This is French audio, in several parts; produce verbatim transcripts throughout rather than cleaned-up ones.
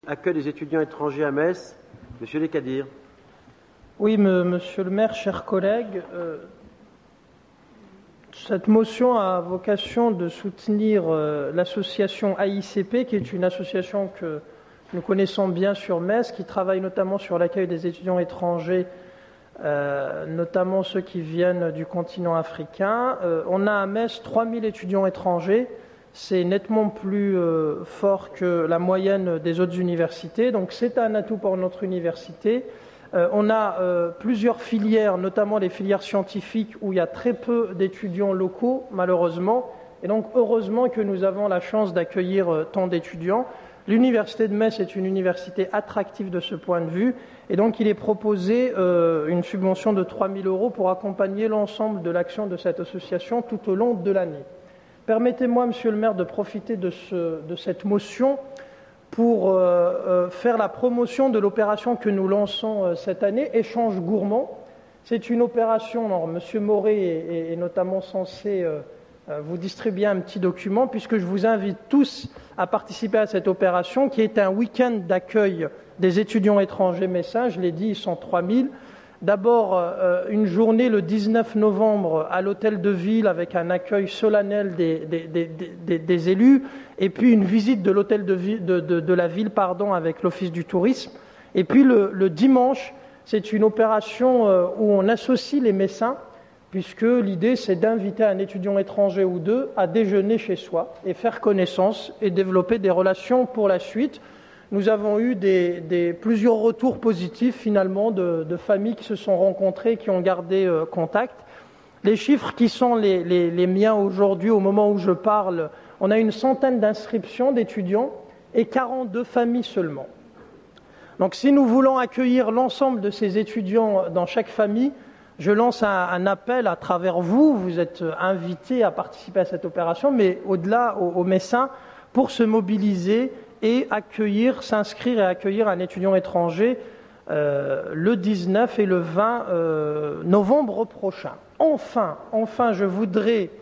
Accueil des étudiants étrangers à Metz, Monsieur Lekadir. Oui, me, Monsieur le maire, chers collègues, euh, cette motion a vocation de soutenir euh, l'association A I C P, qui est une association que nous connaissons bien sur Metz, qui travaille notamment sur l'accueil des étudiants étrangers, euh, notamment ceux qui viennent du continent africain. Euh, on a à Metz trois mille étudiants étrangers. C'est nettement plus euh, fort que la moyenne des autres universités, donc c'est un atout pour notre université. Euh, on a euh, plusieurs filières, notamment les filières scientifiques, où il y a très peu d'étudiants locaux, malheureusement, et donc heureusement que nous avons la chance d'accueillir euh, tant d'étudiants. L'université de Metz est une université attractive de ce point de vue, et donc il est proposé euh, une subvention de trois mille euros pour accompagner l'ensemble de l'action de cette association tout au long de l'année. Permettez-moi, Monsieur le maire, de profiter de, ce, de cette motion pour euh, euh, faire la promotion de l'opération que nous lançons euh, cette année, Échange gourmand. C'est une opération, alors Monsieur Moret est, est notamment censé euh, vous distribuer un petit document, puisque je vous invite tous à participer à cette opération, qui est un week-end d'accueil des étudiants étrangers messins. Je l'ai dit, ils sont trois mille. D'abord, euh, une journée le dix-neuf novembre à l'hôtel de ville avec un accueil solennel des, des, des, des, des élus, et puis une visite de l'hôtel de, de, de, de la ville pardon, avec l'Office du tourisme. Et puis le, le dimanche, c'est une opération euh, où on associe les Messins, puisque l'idée c'est d'inviter un étudiant étranger ou deux à déjeuner chez soi et faire connaissance et développer des relations pour la suite. Nous avons eu des, des, plusieurs retours positifs finalement de, de familles qui se sont rencontrées, qui ont gardé euh, contact. Les chiffres qui sont les, les, les miens aujourd'hui, au moment où je parle, on a une centaine d'inscriptions d'étudiants et quarante-deux familles seulement. Donc si nous voulons accueillir l'ensemble de ces étudiants dans chaque famille, je lance un, un appel à travers vous, vous êtes invités à participer à cette opération, mais au-delà, aux, aux Messins, pour se mobiliser et accueillir, s'inscrire et accueillir un étudiant étranger euh, le dix-neuf et le vingt euh, novembre prochain. Enfin, enfin, je voudrais,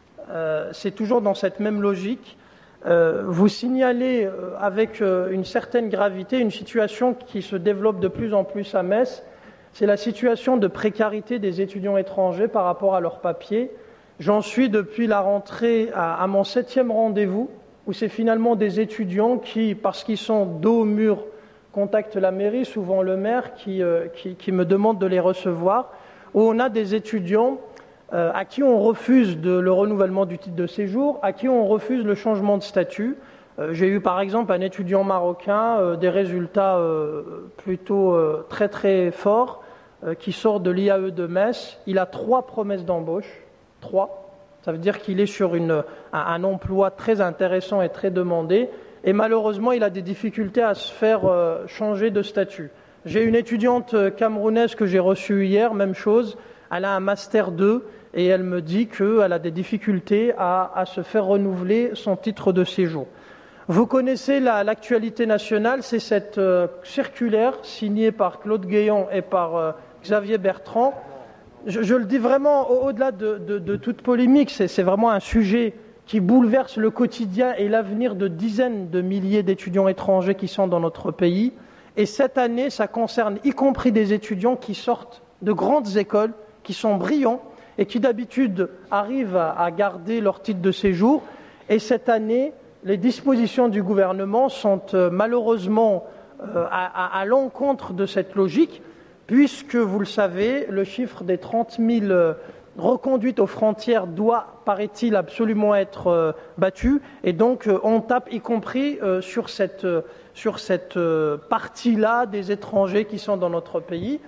euh, c'est toujours dans cette même logique, euh, vous signaler euh, avec euh, une certaine gravité une situation qui se développe de plus en plus à Metz. C'est la situation de précarité des étudiants étrangers par rapport à leurs papiers. J'en suis depuis la rentrée à, à mon septième rendez-vous, où c'est finalement des étudiants qui, parce qu'ils sont dos au mur, contactent la mairie, souvent le maire, qui, euh, qui, qui me demande de les recevoir, où on a des étudiants euh, à qui on refuse de, le renouvellement du titre de séjour, à qui on refuse le changement de statut. Euh, j'ai eu par exemple un étudiant marocain, euh, des résultats euh, plutôt euh, très très forts, euh, qui sort de l'I A E de Metz. Il a trois promesses d'embauche, trois. Ça veut dire qu'il est sur une, un, un emploi très intéressant et très demandé. Et malheureusement, il a des difficultés à se faire euh, changer de statut. J'ai une étudiante camerounaise que j'ai reçue hier, même chose. Elle a un Master deux et elle me dit qu'elle a des difficultés à, à se faire renouveler son titre de séjour. Vous connaissez la, l'actualité nationale, c'est cette euh, circulaire signée par Claude Guéant et par euh, Xavier Bertrand. Je, je le dis vraiment au-delà de, de, de toute polémique, c'est, c'est vraiment un sujet qui bouleverse le quotidien et l'avenir de dizaines de milliers d'étudiants étrangers qui sont dans notre pays. Et cette année, ça concerne y compris des étudiants qui sortent de grandes écoles, qui sont brillants et qui d'habitude arrivent à, à garder leur titre de séjour. Et cette année, les dispositions du gouvernement sont euh, malheureusement euh, à, à, à l'encontre de cette logique, puisque, vous le savez, le chiffre des trente mille euh, reconduites aux frontières doit, paraît-il, absolument être euh, battu. Et donc, euh, on tape y compris euh, sur cette, euh, sur cette euh, partie-là des étrangers qui sont dans notre pays.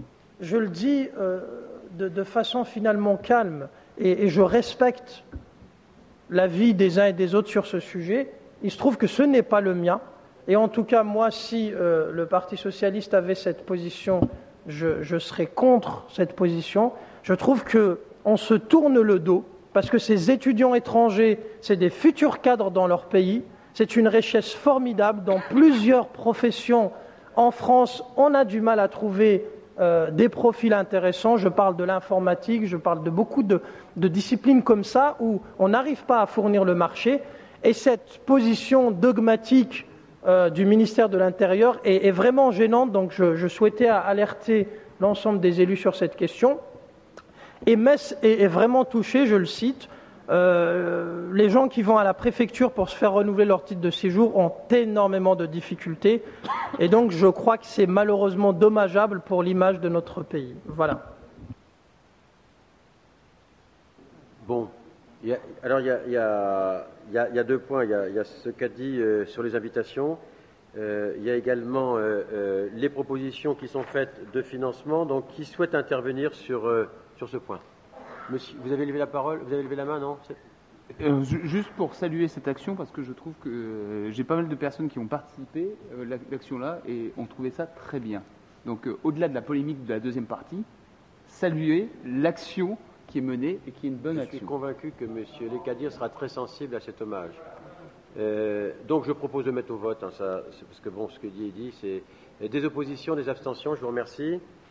Je le dis euh, de, de façon finalement calme, et, et je respecte l'avis des uns et des autres sur ce sujet. Il se trouve que ce n'est pas le mien. Et en tout cas, moi, si euh, le Parti socialiste avait cette position, je, je serais contre cette position. Je trouve qu'on se tourne le dos, parce que ces étudiants étrangers, c'est des futurs cadres dans leur pays. C'est une richesse formidable. Dans plusieurs professions en France, on a du mal à trouver Euh, des profils intéressants. Je parle de l'informatique, je parle de beaucoup de, de disciplines comme ça où on n'arrive pas à fournir le marché. Et cette position dogmatique euh, du ministère de l'Intérieur est, est vraiment gênante, donc je, je souhaitais alerter l'ensemble des élus sur cette question. Et Metz est, est vraiment touché, je le cite, euh, les gens qui vont à la préfecture pour se faire renouveler leur titre de séjour ont énormément de difficultés, et donc je crois que c'est malheureusement dommageable pour l'image de notre pays. Voilà. Bon, il y a, alors il y a, il y, a, il y, a, il y a deux points. Il y a, il y a ce qu'a dit euh, sur les invitations. Euh, il y a également euh, euh, les propositions qui sont faites de financement. Donc, qui souhaite intervenir sur, euh, sur ce point? Monsieur, vous avez levé la parole? Vous avez levé la main, non? Euh, juste pour saluer cette action, parce que je trouve que euh, j'ai pas mal de personnes qui ont participé à euh, l'action-là et ont trouvé ça très bien. Donc, euh, au-delà de la polémique de la deuxième partie, saluer l'action qui est menée et qui est une bonne je action. Je suis convaincu que M. Lekadir sera très sensible à cet hommage. Euh, donc, je propose de mettre au vote, hein, ça, parce que bon, ce que dit est dit, c'est des oppositions, des abstentions. Je vous remercie.